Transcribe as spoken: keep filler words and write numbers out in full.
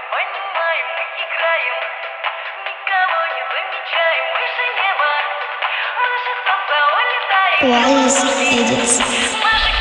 Понимаем, мы играем, никого не замечаем, выше неба, выше солнца улетаем. Oasis Edits. Машет